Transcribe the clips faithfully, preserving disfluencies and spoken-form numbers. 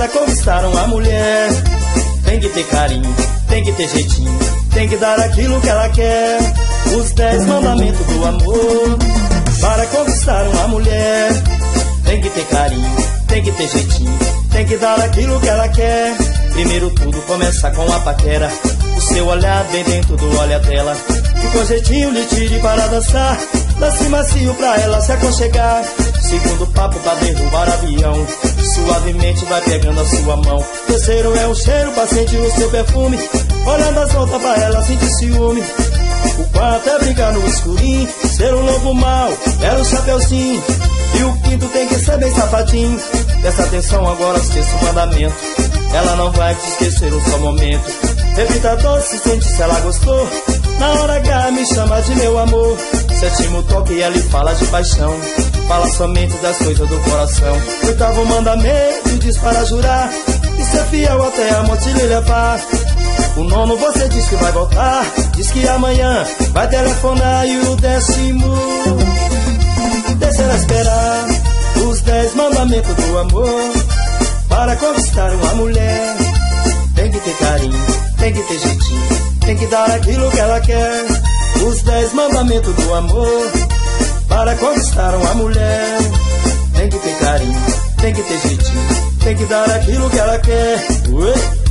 Para conquistar uma mulher, tem que ter carinho, tem que ter jeitinho, tem que dar aquilo que ela quer. Os dez mandamentos do amor. Para conquistar uma mulher, tem que ter carinho, tem que ter jeitinho, tem que dar aquilo que ela quer. Primeiro tudo começa com a paquera, o seu olhar bem dentro do olhar dela, e com jeitinho lhe tire para dançar, lance macio pra ela se aconchegar. Segundo papo pra derrubar avião, suavemente vai pegando a sua mão. Terceiro é o cheiro pra sentir o seu perfume, olhando as voltas pra ela sentir ciúme. O quarto é brincar no escurinho, ser um lobo mau, era o chapeuzinho. E o quinto tem que ser bem safadinho. Presta atenção agora, sexto mandamento, ela não vai te esquecer um só momento. Repita doce, sente se ela gostou, na hora H me chama de meu amor. Sétimo toque ela lhe fala de paixão, fala somente das coisas do coração. Oitavo mandamento diz para jurar e ser fiel até a morte lhe levar. O nono você diz que vai voltar, diz que amanhã vai telefonar. E o décimo deixa ela esperar. Os dez mandamentos do amor. Para conquistar uma mulher, tem que ter carinho, tem que ter jeitinho, tem que dar aquilo que ela quer. Os dez mandamentos do amor. Para conquistar uma mulher, tem que ter carinho, tem que ter jeitinho, tem que dar aquilo que ela quer. Ué.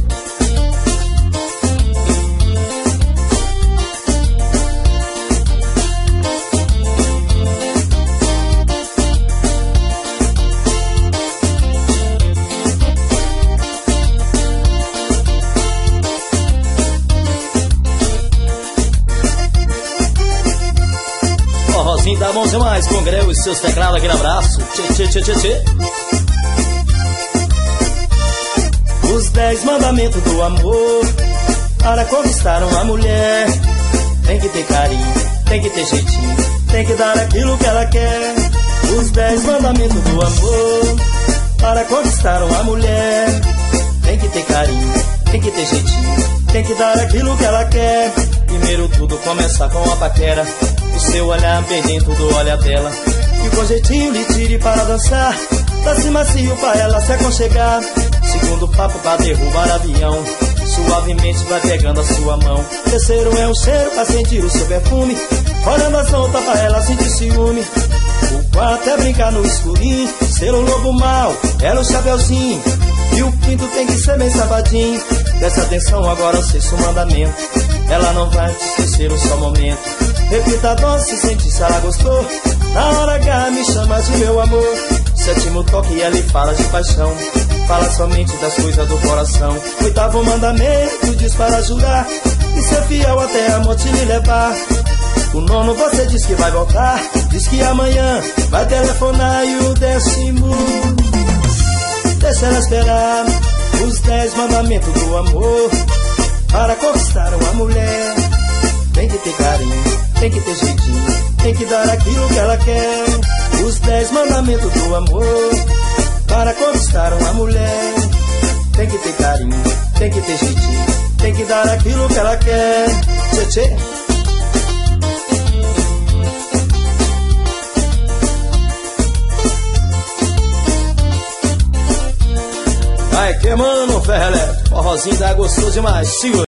Forrozinho tá bom demais, com Greu e seus teclados, aquele abraço. Tchê, tchê, tchê, tchê, tchê. Os dez mandamentos do amor. Para conquistar uma mulher, tem que ter carinho, tem que ter jeitinho, tem que dar aquilo que ela quer. Os dez mandamentos do amor. Para conquistar uma mulher, tem que ter carinho, tem que ter jeitinho, tem que dar aquilo que ela quer. Primeiro tudo começa com a paquera, o seu olhar bem dentro do olhar dela, e com jeitinho lhe tire para dançar, lance macio pra ela se aconchegar. Segundo papo pra derrubar avião, suavemente vai pegando a sua mão. Terceiro é um cheiro pra sentir o seu perfume, olhando a solta pra ela sentir ciúme. O quarto é brincar no escurinho, ser um lobo mau, era o chapeuzinho. E o quinto tem que ser bem safadinho. Presta atenção agora, o sexto mandamento, ela não vai te esquecer um só momento. Repita doce, sente se ela gostou, na hora H me chama de meu amor. Sétimo toque ela lhe fala de paixão, fala somente das coisas do coração. Oitavo mandamento diz para jurar e ser fiel até a morte lhe levar. O nono você diz que vai voltar, diz que amanhã vai telefonar. E o décimo deixa ela esperar. Os dez mandamentos do amor. Para conquistar uma mulher, tem que ter carinho, tem que ter jeitinho, tem que dar aquilo que ela quer. Os dez mandamentos do amor. Para conquistar uma mulher, tem que ter carinho, tem que ter jeitinho, tem que dar aquilo que ela quer. Tchê, tchê. Vai queimando, ferro elétrico, forrozinho tá gostoso demais, segura.